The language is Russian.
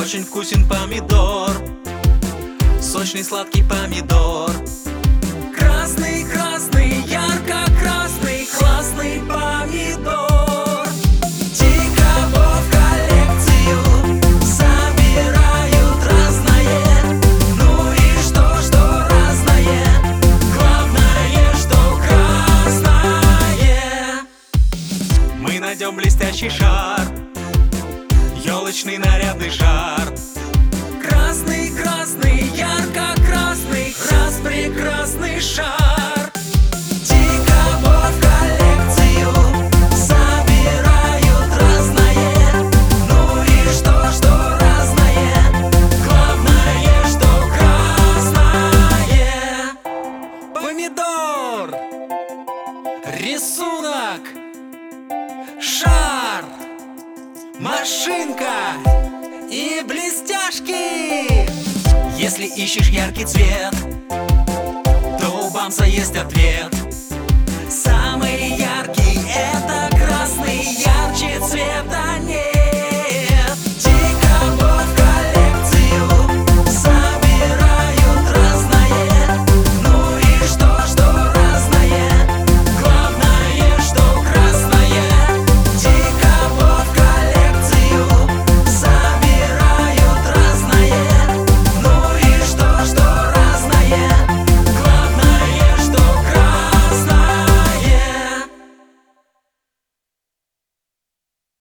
Очень вкусен помидор, сочный сладкий помидор. Красный, красный, ярко-красный, классный помидор. Дико в коллекцию собирают разное. Ну и что разное? Главное, что красное. Мы найдем блестящий шар, елочный нарядный шар. Красный, красный, ярко-красный, распрекрасный шар. Дико в коллекцию собирают разное. Ну и что разное? Главное, что красное. Помидор, рисунок, шар, машинка и блестяшки. Если ищешь яркий цвет, то у Бамса есть ответ.